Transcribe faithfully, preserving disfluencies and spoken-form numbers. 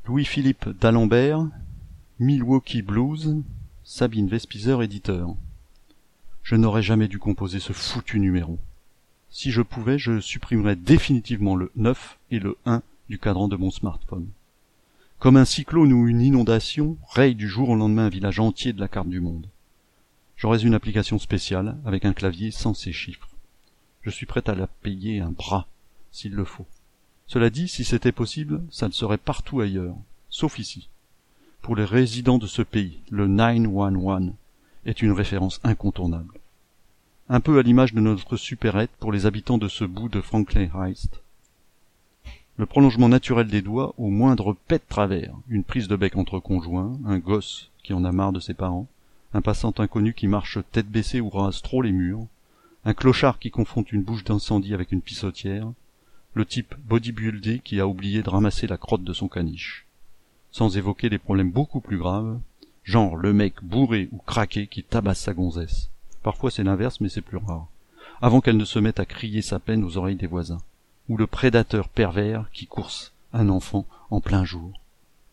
Louis-Philippe d'Alembert, Milwaukee Blues, Sabine Vespizer, éditeur. Je n'aurais jamais dû composer ce foutu numéro. Si je pouvais, je supprimerais définitivement le neuf et le un du cadran de mon smartphone. Comme un cyclone ou une inondation, raye du jour au lendemain un village entier de la carte du monde. J'aurais une application spéciale avec un clavier sans ces chiffres. Je suis prêt à la payer un bras, s'il le faut. Cela dit, si c'était possible, ça le serait partout ailleurs, sauf ici. Pour les résidents de ce pays, le neuf un un est une référence incontournable. Un peu à l'image de notre supérette pour les habitants de ce bout de Franklin Heist. Le prolongement naturel des doigts au moindre pet de travers, une prise de bec entre conjoints, un gosse qui en a marre de ses parents, un passant inconnu qui marche tête baissée ou rase trop les murs, un clochard qui confond une bouche d'incendie avec une pissotière, le type bodybuildé qui a oublié de ramasser la crotte de son caniche. Sans évoquer des problèmes beaucoup plus graves, genre le mec bourré ou craqué qui tabasse sa gonzesse. Parfois c'est l'inverse, mais c'est plus rare. Avant qu'elle ne se mette à crier sa peine aux oreilles des voisins. Ou le prédateur pervers qui course un enfant en plein jour.